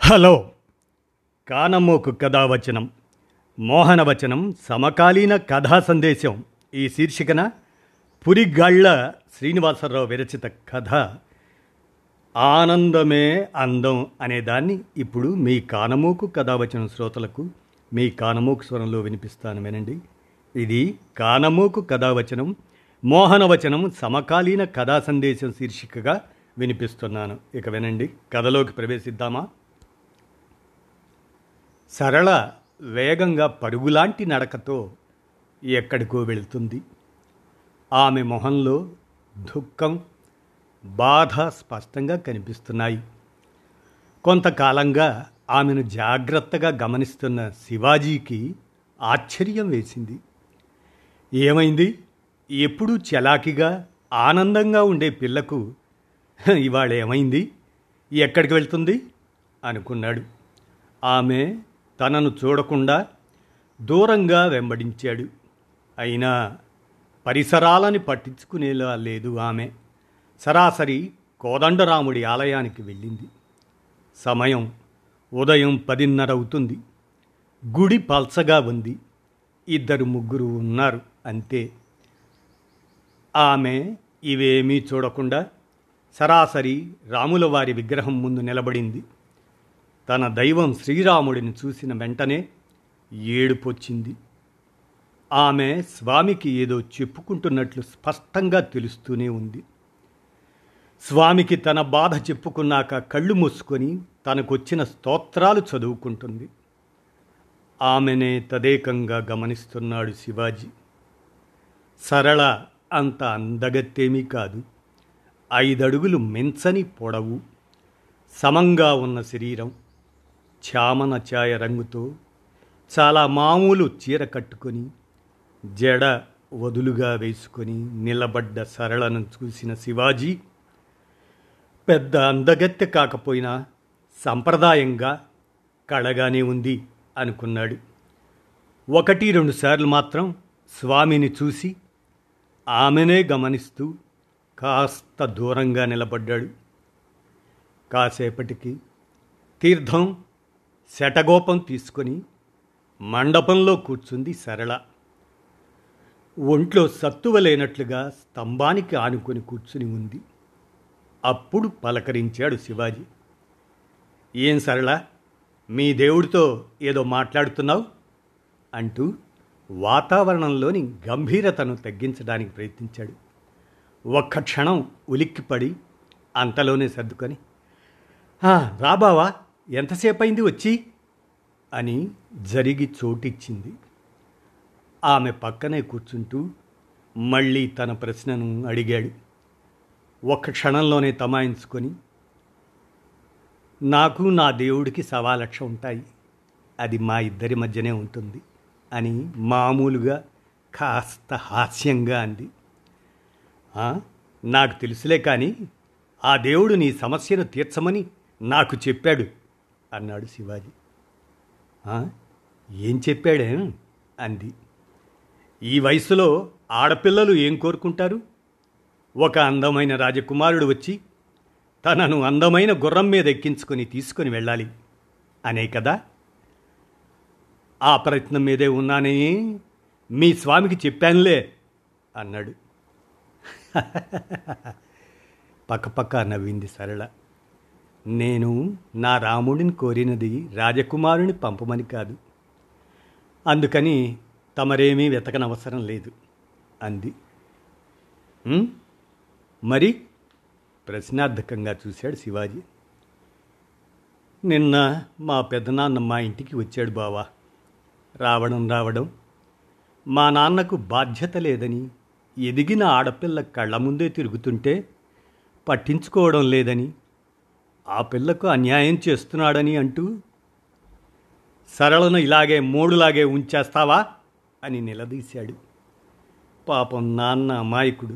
Hello. కానమోకు కథావచనం, మోహనవచనం, సమకాలీన కథా సందేశం ఈ శీర్షికన పురిగాళ్ల శ్రీనివాసరావు విరచిత కథ ఆనందమే అందం అనేదాన్ని ఇప్పుడు మీ కానమోకు కథావచనం శ్రోతలకు మీ కానమోకు స్వరంలో వినిపిస్తాను, వినండి. ఇది కానమోకు కథావచనం, మోహనవచనం, సమకాలీన కథా సందేశం శీర్షికగా వినిపిస్తున్నాను. ఇక వినండి, కథలోకి ప్రవేశిద్దామా. సరళ వేగంగా పరుగులాంటి నడకతో ఎక్కడికో వెళుతుంది. ఆమె మొహంలో దుఃఖం, బాధ స్పష్టంగా కనిపిస్తున్నాయి. కొంతకాలంగా ఆమెను జాగ్రత్తగా గమనిస్తున్న శివాజీకి ఆశ్చర్యం వేసింది. ఏమైంది? ఎప్పుడూ చలాకీగా ఆనందంగా ఉండే పిల్లకు ఇవాళ ఏమైంది? ఎక్కడికి వెళ్తుంది అనుకున్నాడు. ఆమె తనను చూడకుండా దూరంగా వెంబడించాడు. అయినా పరిసరాలని పట్టించుకునేలా లేదు ఆమె. సరాసరి కోదండరాముడి ఆలయానికి వెళ్ళింది. సమయం ఉదయం 10:30 అవుతుంది. గుడి పల్చగా ఉంది. 2-3 ఉన్నారు అంతే. ఆమె ఇవేమీ చూడకుండా సరాసరి రాములవారి విగ్రహం ముందు నిలబడింది. తన దైవం శ్రీరాముడిని చూసిన వెంటనే ఏడుపొచ్చింది. ఆమె స్వామికి ఏదో చెప్పుకుంటున్నట్లు స్పష్టంగా తెలుస్తూనే ఉంది. స్వామికి తన బాధ చెప్పుకున్నాక కళ్ళు మూసుకొని తనకొచ్చిన స్తోత్రాలు చదువుకుంటుంది. ఆమెనే తదేకంగా గమనిస్తున్నాడు శివాజీ. సరళ అంత అందగత్తేమీ కాదు. 5 అడుగులు మించని పొడవు, సమంగా ఉన్న శరీరం, చామన ఛాయ రంగుతో చాలా మామూలు చీర కట్టుకొని జడ వదులుగా వేసుకొని నిలబడ్డ సరళను చూసిన శివాజీ పెద్ద అందగత్తె కాకపోయినా సంప్రదాయంగా కళగానే ఉంది అనుకున్నాడు. 1-2 సార్లు మాత్రం స్వామిని చూసి ఆమెనే గమనిస్తూ కాస్త దూరంగా నిలబడ్డాడు. కాసేపటికి తీర్థం, శటగోపం తీసుకొని మండపంలో కూర్చుంది సరళ. ఒంట్లో సత్తువ లేనట్లుగా స్తంభానికి ఆనుకొని కూర్చుని ఉంది. అప్పుడు పలకరించాడు శివాజీ. ఏం సరళ, మీ దేవుడితో ఏదో మాట్లాడుతున్నావు అంటూ వాతావరణంలోని గంభీరతను తగ్గించడానికి ప్రయత్నించాడు. ఒక్క క్షణం ఉలిక్కిపడి అంతలోనే సర్దుకొని, రాబావా, ఎంతసేపయింది వచ్చి అని జరిగి చోటిచ్చింది. ఆమె పక్కనే కూర్చుంటూ మళ్ళీ తన ప్రశ్నను అడిగాడు. ఒక్క క్షణంలోనే తమాయించుకొని, నాకు నా దేవుడికి 1,00,000 ఉంటాయి, అది మా ఇద్దరి మధ్యనే ఉంటుంది అని మామూలుగా కాస్త హాస్యంగా అంది. నాకు తెలుసులే, కానీ ఆ దేవుడు నీ సమస్యను తీర్చమని నాకు చెప్పాడు అన్నాడు శివాజీ. ఏం చెప్పాడే అంది. ఈ వయసులో ఆడపిల్లలు ఏం కోరుకుంటారు? ఒక అందమైన రాజకుమారుడు వచ్చి తనను అందమైన గుర్రం మీద ఎక్కించుకొని తీసుకొని వెళ్ళాలి అనే కదా. ఆ ప్రయత్నం మీదే ఉన్నానే మీ స్వామికి చెప్పానులే అన్నాడు. పక్కపక్క నవ్వింది సరళ. నేను నా రాముడిని కోరినది రాజకుమారుని పంపమని కాదు, అందుకని తమరేమీ వెతకనవసరం లేదు అంది. మరి? ప్రశ్నార్థకంగా చూశాడు శివాజీ. నిన్న మా పెద్దనాన్న మా ఇంటికి వచ్చాడు బావా. రావడం మా నాన్నకు బాధ్యత లేదని, ఎదిగిన ఆడపిల్ల కళ్ళ ముందే తిరుగుతుంటే పట్టించుకోవడం లేదని, ఆ పిల్లకు అన్యాయం చేస్తున్నాడని అంటూ సరళను ఇలాగే మోడులాగే ఉంచేస్తావా అని నిలదీశాడు. పాపం నాన్న అమాయకుడు.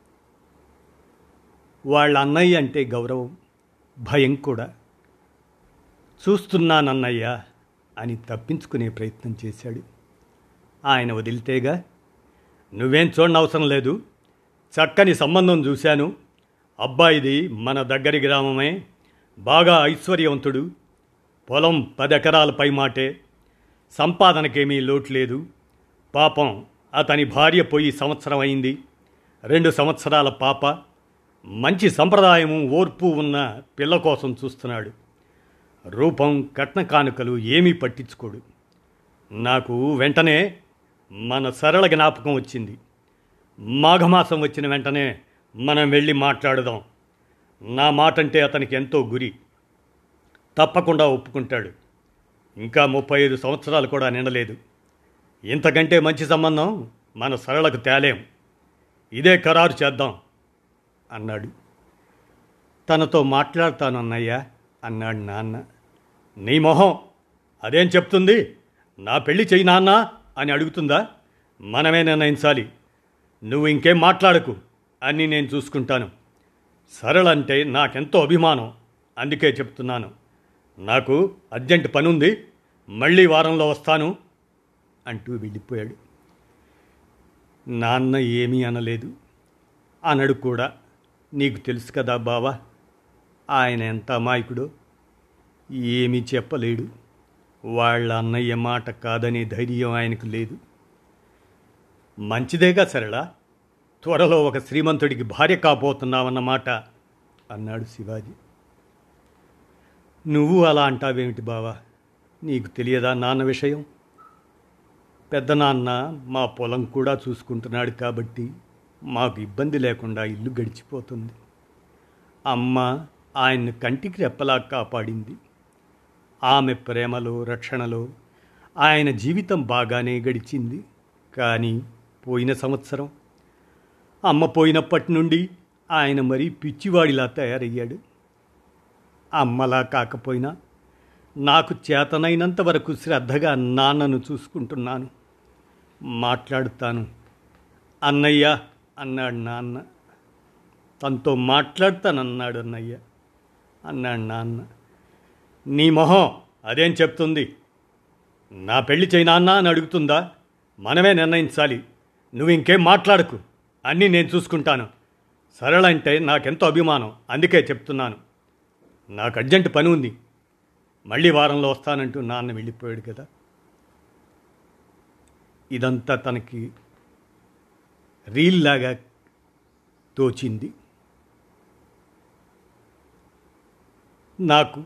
వాళ్ళ అన్నయ్య అంటే గౌరవం, భయం కూడా. చూస్తున్నానన్నయ్య అని తప్పించుకునే ప్రయత్నం చేశాడు. ఆయన వదిలితేగా. నువ్వేం చూడనవసరం లేదు, చక్కని సంబంధం చూశాను. అబ్బాయిది మన దగ్గరి గ్రామమే, బాగా ఐశ్వర్యవంతుడు, పొలం 10 ఎకరాల పై మాటే. సంపాదనకేమీ లోటు లేదు. పాపం అతని భార్య పోయి సంవత్సరం అయింది. 2 సంవత్సరాల పాప. మంచి సంప్రదాయము ఓర్పు ఉన్న పిల్ల కోసం చూస్తున్నాడు. రూపం కట్న కానుకలు ఏమీ పట్టించుకోడు. నాకు వెంటనే మన సరళ జ్ఞాపకం వచ్చింది. మాఘమాసం వచ్చిన వెంటనే మనం వెళ్ళి మాట్లాడుదాం. నా మాటంటే అతనికి ఎంతో గురి. తప్పకుండా ఒప్పుకుంటాడు. ఇంకా 35 సంవత్సరాలు కూడా నిండలేదు. ఇంతకంటే మంచి సంబంధం మన సరళకు తేలేం. ఇదే ఖరారు చేద్దాం అన్నాడు. తనతో మాట్లాడతానన్నయ్యా అన్నాడు నాన్న. నీ మొహం అదేం చెప్తుంది? నా పెళ్లి చెయ్యి నాన్న అని అడుగుతుందా? మనమే నిర్ణయించాలి. నువ్వు ఇంకేం మాట్లాడకు, అన్నీ నేను చూసుకుంటాను. సరళంటే నాకెంతో అభిమానం, అందుకే చెప్తున్నాను. నాకు అర్జెంట్ పనుంది, మళ్ళీ వారంలో వస్తాను అంటూ వెళ్ళిపోయాడు. నాన్న ఏమీ అనలేదు. అనడు కూడా. నీకు తెలుసు కదా బావా, ఆయన ఎంత అమాయకుడో. ఏమీ చెప్పలేడు. వాళ్ళ అన్నయ్య మాట కాదనే ధైర్యం ఆయనకు లేదు. మంచిదేగా సరళ, త్వరలో ఒక శ్రీమంతుడికి భార్య కాబోతున్నావన్నమాట అన్నాడు శివాజీ. నువ్వు అలా అంటావేమిటి బావా? నీకు తెలియదా నాన్న విషయం? పెద్దనాన్న మా పొలం కూడా చూసుకుంటున్నాడు కాబట్టి మాకు ఇబ్బంది లేకుండా ఇల్లు గడిచిపోతుంది. అమ్మ ఆయన్ని కంటికి రెప్పలా కాపాడింది. ఆమె ప్రేమలో రక్షణలో ఆయన జీవితం బాగానే గడిచింది. కానీ పోయిన సంవత్సరం అమ్మ పోయినప్పటి నుండి ఆయన మరీ పిచ్చివాడిలా తయారయ్యాడు. అమ్మలా కాకపోయినా నాకు చేతనైనంత వరకు శ్రద్ధగా నాన్నను చూసుకుంటున్నాను. మాట్లాడుతాను అన్నయ్య అన్నాడు నాన్న. తనతో మాట్లాడతానన్నాడు అన్నయ్య అన్నాడు నాన్న. నీ మొహం అదేం చెప్తుంది? నా పెళ్లి చేయి నాన్న అని అడుగుతుందా? మనమే నిర్ణయించాలి. నువ్వు ఇంకేం మాట్లాడకు, అన్నీ నేను చూసుకుంటాను. సరళ అంటే నాకెంతో అభిమానం, అందుకే చెప్తున్నాను. నాకు అర్జెంట్ పని ఉంది, మళ్ళీ వారంలో వస్తానంటూ నాన్న వెళ్ళిపోయాడు కదా. ఇదంతా తనకి రీల్లాగా తోచింది. నాకు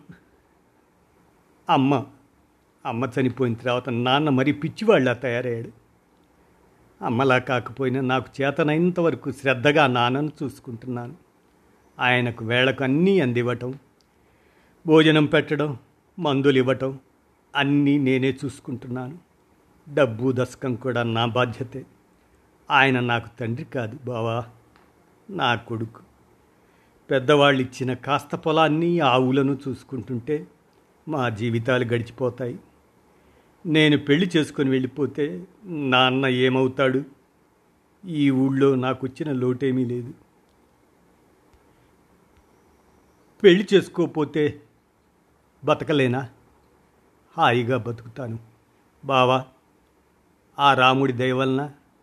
అమ్మ చనిపోయిన తర్వాత నాన్న మరీ పిచ్చివాళ్ళ తయారయ్యాడు. అమ్మలా కాకపోయినా నాకు చేతనైనంత వరకు శ్రద్ధగా నాన్నను చూసుకుంటున్నాను. ఆయనకు వేళకు అన్నీ అందివ్వటం, భోజనం పెట్టడం, మందులు ఇవ్వటం అన్నీ నేనే చూసుకుంటున్నాను. డబ్బు దశకం కూడా నా బాధ్యతే. ఆయన నాకు తండ్రి కాదు బావా, నా కొడుకు. పెద్దవాళ్ళు ఇచ్చిన కాస్త పొలాన్ని ఆవులను చూసుకుంటుంటే మా జీవితాలు గడిచిపోతాయి. నేను పెళ్లి చేసుకొని వెళ్ళిపోతే నాన్న ఏమవుతాడు? ఈ ఊళ్ళో నాకు వచ్చిన లోటేమీ లేదు. పెళ్లి చేసుకోకపోతే బతకలేనా? హాయిగా బతుకుతాను బావా. ఆ రాముడి దయ వలన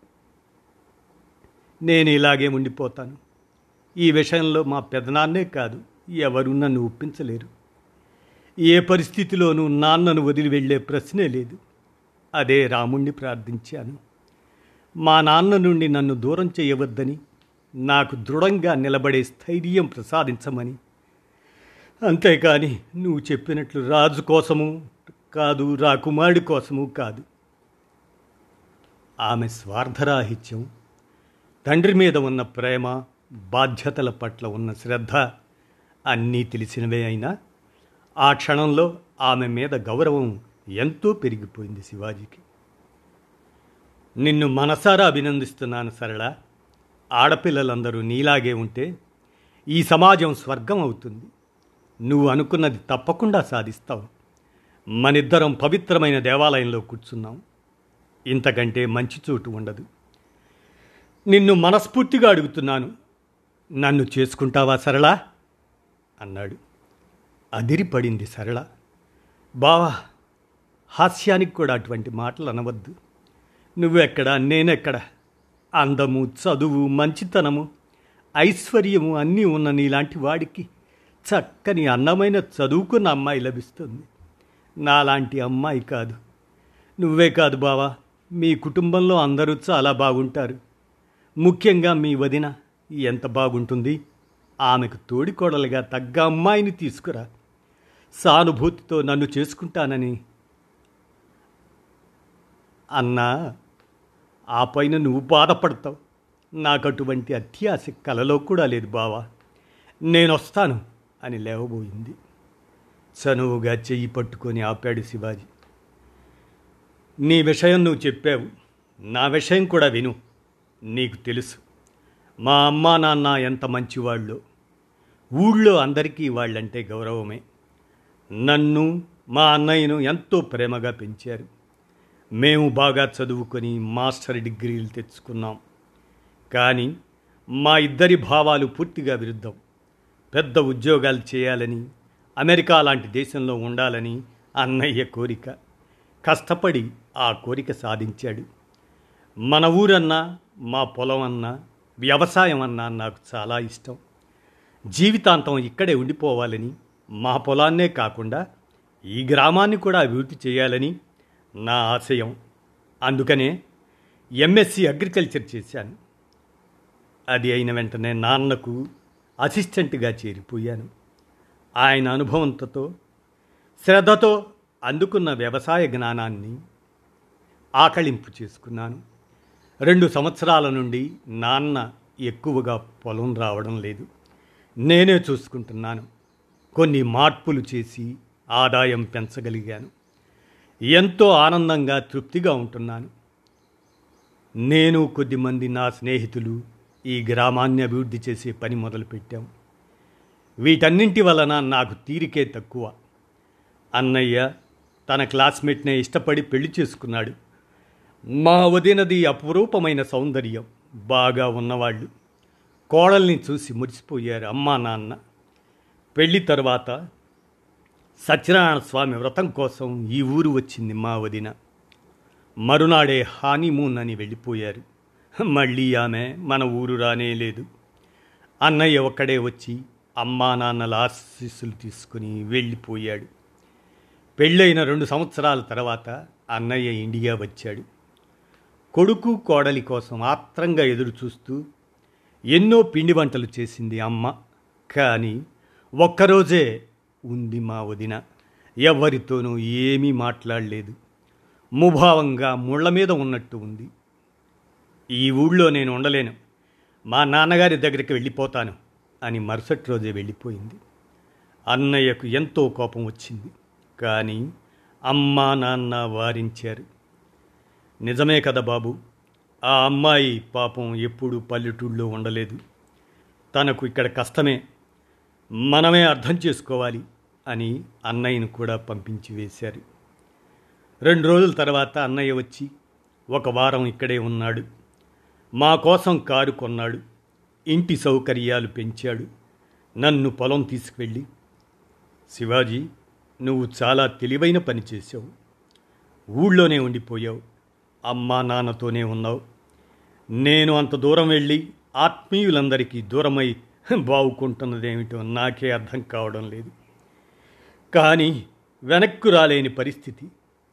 నేను ఇలాగే ఉండిపోతాను. ఈ విషయంలో మా పెదనాన్నే కాదు, ఎవరు నన్ను ఒప్పించలేరు. ఏ పరిస్థితిలోనూ నాన్నను వదిలి వెళ్ళే ప్రశ్నే లేదు. అదే రాముణ్ణి ప్రార్థించాను. మా నాన్న నుండి నన్ను దూరం చేయవద్దని, నాకు దృఢంగా నిలబడే స్థైర్యం ప్రసాదించమని. అంతేకాని నువ్వు చెప్పినట్లు రాజు కోసము కాదు, రాకుమారుడి కోసము కాదు. ఆమె స్వార్థరాహిత్యం, తండ్రి మీద ఉన్న ప్రేమ, బాధ్యతల పట్ల ఉన్న శ్రద్ధ అన్నీ తెలిసినవే అయినా ఆ క్షణంలో ఆమె మీద గౌరవం ఎంతో పెరిగిపోయింది శివాజీకి. నిన్ను మనసారా అభినందిస్తున్నాను సరళ. ఆడపిల్లలందరూ నీలాగే ఉంటే ఈ సమాజం స్వర్గం అవుతుంది. నువ్వు అనుకున్నది తప్పకుండా సాధిస్తావు. మనిద్దరం పవిత్రమైన దేవాలయంలో కూర్చున్నాం. ఇంతకంటే మంచి చోటు ఉండదు. నిన్ను మనస్ఫూర్తిగా అడుగుతున్నాను, నన్ను చేసుకుంటావా సరళ అన్నాడు. అదిరిపడింది సరళ. బావా, హాస్యానికి కూడా అటువంటి మాటలు అనవద్దు. నువ్వెక్కడ, నేనెక్కడ? అందము, చదువు, మంచితనము, ఐశ్వర్యము అన్నీ ఉన్న నీలాంటి వాడికి చక్కని అందమైన చదువుకున్న అమ్మాయి లభిస్తుంది. నాలాంటి అమ్మాయి కాదు. నువ్వే కాదు బావా, మీ కుటుంబంలో అందరూ చాలా బాగుంటారు. ముఖ్యంగా మీ వదిన ఎంత బాగుంటుంది. ఆమెకు తోడికోడలుగా తగ్గ అమ్మాయిని తీసుకురా. సానుభూతితో నన్ను చేసుకుంటానని అన్నా, ఆ పైన నువ్వు బాధపడతావు. నాకు అటువంటి అత్యాశ కలలో కూడా లేదు బావా. నేనొస్తాను అని లేవబోయింది. చనువుగా చెయ్యి పట్టుకొని ఆపాడు శివాజీ. నీ విషయం నువ్వు చెప్పావు, నా విషయం కూడా విను. నీకు తెలుసు మా అమ్మా నాన్న ఎంత మంచివాళ్ళో. ఊళ్ళో అందరికీ వాళ్ళంటే గౌరవమే. నన్ను మా అన్నయ్యను ఎంతో ప్రేమగా పెంచారు. మేము బాగా చదువుకొని మాస్టర్ డిగ్రీలు తెచ్చుకున్నాం. కానీ మా ఇద్దరి భావాలు పూర్తిగా విరుద్ధం. పెద్ద ఉద్యోగాలు చేయాలని, అమెరికా లాంటి దేశంలో ఉండాలని అన్నయ్య కోరిక. కష్టపడి ఆ కోరిక సాధించాడు. మన ఊరన్నా, మా పొలం అన్నా, వ్యవసాయం అన్నా నాకు చాలా ఇష్టం. జీవితాంతం ఇక్కడే ఉండిపోవాలని, మా పొలాన్నే కాకుండా ఈ గ్రామాన్ని కూడా అభివృద్ధి చేయాలని నా ఆశయం. అందుకనే ఎంఎస్సి అగ్రికల్చర్ చేశాను. అది అయిన వెంటనే నాన్నకు అసిస్టెంట్గా చేరిపోయాను. ఆయన అనుభవంతో, శ్రద్ధతో అందుకున్న వ్యవసాయ జ్ఞానాన్ని ఆకళింపు చేసుకున్నాను. 2 సంవత్సరాల నుండి నాన్న ఎక్కువగా పొలం రావడం లేదు. నేనే చూసుకుంటున్నాను. కొన్ని మార్పులు చేసి ఆదాయం పెంచగలిగాను. ఎంతో ఆనందంగా, తృప్తిగా ఉంటున్నాను. నేను, కొద్దిమంది నా స్నేహితులు ఈ గ్రామాన్ని అభివృద్ధి చేసే పని మొదలుపెట్టాం. వీటన్నింటి వలన నాకు తీరికే తక్కువ. అన్నయ్య తన క్లాస్మేట్నే ఇష్టపడి పెళ్లి చేసుకున్నాడు. మా వదినది అపురూపమైన సౌందర్యం, బాగా ఉన్నవాళ్ళు. కోడల్ని చూసి మురిసిపోయారు అమ్మా నాన్న. పెళ్లి తర్వాత సత్యనారాయణ స్వామి వ్రతం కోసం ఈ ఊరు వచ్చింది మా వదిన. మరునాడే హానీమూన్ అని వెళ్ళిపోయారు. మళ్ళీ ఆమె మన ఊరు రానే లేదు. అన్నయ్య ఒక్కడే వచ్చి అమ్మా నాన్నల ఆశీస్సులు తీసుకుని వెళ్ళిపోయాడు. పెళ్ళైన 2 సంవత్సరాల తర్వాత అన్నయ్య ఇండియా వచ్చాడు. కొడుకు కోడలి కోసం ఆత్రంగా ఎదురు చూస్తూ ఎన్నో పిండి వంటలు చేసింది అమ్మ. కానీ ఒక్కరోజే ఉంది మా వదిన. ఎవరితోనూ ఏమీ మాట్లాడలేదు. ముభావంగా ముళ్ళ మీద ఉన్నట్టు ఉంది. ఈ ఊళ్ళో నేను ఉండలేను, మా నాన్నగారి దగ్గరికి వెళ్ళిపోతాను అని మరుసటి రోజే వెళ్ళిపోయింది. అన్నయ్యకు ఎంతో కోపం వచ్చింది. కానీ అమ్మా నాన్న వారించారు. నిజమే కదా బాబు, ఆ అమ్మాయి పాపం ఎప్పుడూ పల్లెటూళ్ళలో ఉండలేదు. తనకు ఇక్కడ కష్టమే, మనమే అర్థం చేసుకోవాలి అని అన్నయ్యను కూడా పంపించి వేశారు. 2 రోజుల తర్వాత అన్నయ్య వచ్చి 1 వారం ఇక్కడే ఉన్నాడు. మా కోసం కారు కొన్నాడు. ఇంటి సౌకర్యాలు పెంచాడు. నన్ను పొలం తీసుకువెళ్ళి, శివాజీ, నువ్వు చాలా తెలివైన పని చేశావు. ఊళ్ళోనే ఉండిపోయావు, అమ్మా నాన్నతోనే ఉన్నావు. నేను అంత దూరం వెళ్ళి ఆత్మీయులందరికీ దూరమై బావుకుంటున్నదేమిటో నాకే అర్థం కావడం లేదు. కానీ వెనక్కు రాలేని పరిస్థితి.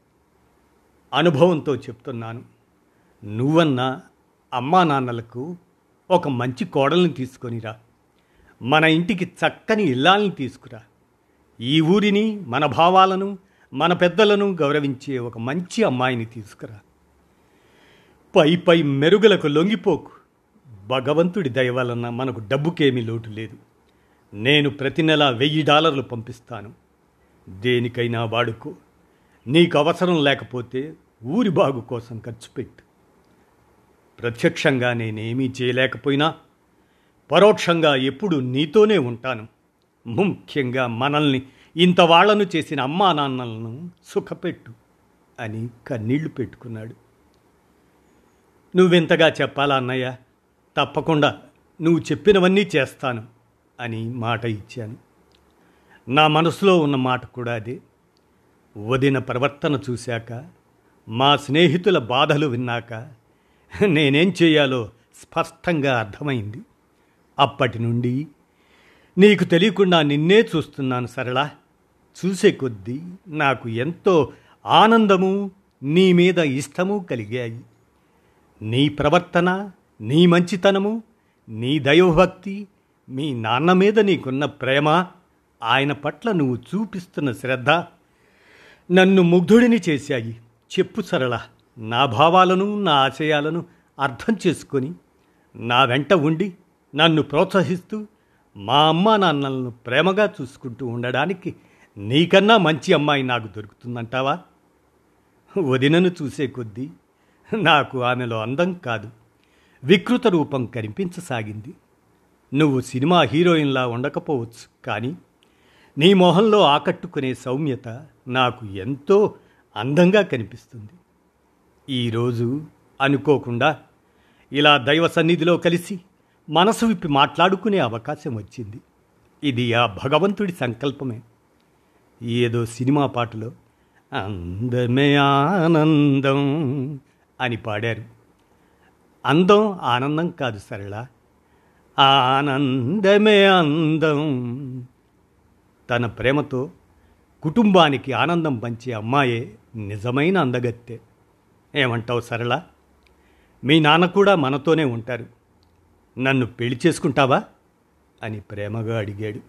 అనుభవంతో చెప్తున్నాను. నువ్వన్నా అమ్మా నాన్నలకు ఒక మంచి కోడల్ని తీసుకొనిరా. మన ఇంటికి చక్కని ఇల్లాల్ని తీసుకురా. ఈ ఊరిని, మన భావాలను, మన పెద్దలను గౌరవించే ఒక మంచి అమ్మాయిని తీసుకురా. పై మెరుగులకు లొంగిపోకు. భగవంతుడి దయ వలన మనకు డబ్బుకేమీ లోటు లేదు. నేను ప్రతి నెల $1000 పంపిస్తాను. దేనికైనా వాడుకో. నీకు అవసరం లేకపోతే ఊరి బాగు కోసం ఖర్చు పెట్టు. ప్రత్యక్షంగా నేనేమీ చేయలేకపోయినా పరోక్షంగా ఎప్పుడు నీతోనే ఉంటాను. ముఖ్యంగా మనల్ని ఇంతవాళ్లను చేసిన అమ్మా నాన్నలను సుఖపెట్టు అని కన్నీళ్లు పెట్టుకున్నాడు. నువ్వెంతగా చెప్పాలా అన్నయ్య? తప్పకుండా నువ్వు చెప్పినవన్నీ చేస్తాను అని మాట ఇచ్చాను. నా మనసులో ఉన్న మాట కూడా అదే. వదిన ప్రవర్తన చూశాక, మా స్నేహితుల బాధలు విన్నాక నేనేం చేయాలో స్పష్టంగా అర్థమైంది. అప్పటి నుండి నీకు తెలియకుండా నిన్నే చూస్తున్నాను సరళ. చూసే కొద్దీ నాకు ఎంతో ఆనందము, నీ మీద ఇష్టము కలిగాయి. నీ ప్రవర్తన, నీ మంచితనము, నీ దైవభక్తి, మీ నాన్న మీద నీకున్న ప్రేమ, ఆయన పట్ల నువ్వు చూపిస్తున్న శ్రద్ధ నన్ను ముగ్ధుడిని చేశాయి. చెప్పు సరళ, నా భావాలను, నా ఆశయాలను అర్థం చేసుకొని నా వెంట ఉండి నన్ను ప్రోత్సహిస్తూ మా అమ్మా నాన్నలను ప్రేమగా చూసుకుంటూ ఉండడానికి నీకన్నా మంచి అమ్మాయి నాకు దొరుకుతుందంటావా? వదినను చూసే కొద్దీ నాకు ఆమెలో అందం కాదు, వికృత రూపం కనిపించసాగింది. నువ్వు సినిమా హీరోయిన్లా ఉండకపోవచ్చు, కానీ నీ మొహంలో ఆకట్టుకునే సౌమ్యత నాకు ఎంతో అందంగా కనిపిస్తుంది. ఈరోజు అనుకోకుండా ఇలా దైవ సన్నిధిలో కలిసి మనసు విప్పి మాట్లాడుకునే అవకాశం వచ్చింది. ఇది ఆ భగవంతుడి సంకల్పమే. ఏదో సినిమా పాటలో అందమే ఆనందం అని పాడారు. అందం ఆనందం కాదు సరళ, ఆనందమే అందం. తన ప్రేమతో కుటుంబానికి ఆనందం పంచే అమ్మాయే నిజమైన అందగత్తె. ఏమంటావు సరళ? మీ నాన్న కూడా మనతోనే ఉంటారు, నన్ను పెళ్లి చేసుకుంటావా అని ప్రేమగా అడిగాడు.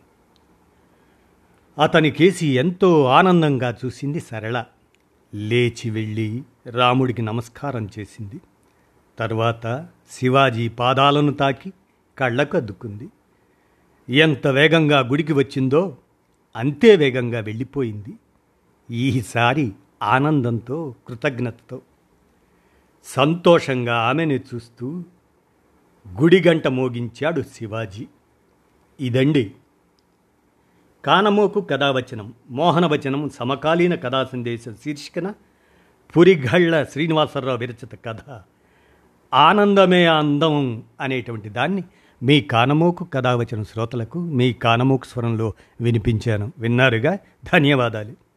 అతని కేసి ఎంతో ఆనందంగా చూసింది సరళ. లేచి వెళ్ళి రాముడికి నమస్కారం చేసింది. తర్వాత శివాజీ పాదాలను తాకి కళ్ళకు అద్దుకుంది. ఎంత వేగంగా గుడికి వచ్చిందో అంతే వేగంగా వెళ్ళిపోయింది. ఈసారి ఆనందంతో, కృతజ్ఞతతో. సంతోషంగా ఆమెను చూస్తూ గుడి గంట మోగించాడు శివాజీ. ఇదండి కానమోకు కథావచనం, మోహనవచనం సమకాలీన కథా సందేశం శీర్షికన పురిఘళ్ళ శ్రీనివాసరావు విరచిత కథ ఆనందమే అందం అనేటువంటి దాన్ని మీ కానమోకు కథావచనం శ్రోతలకు మీ కానమోకు స్వరంలో వినిపించాను. విన్నారుగా? ధన్యవాదాలు.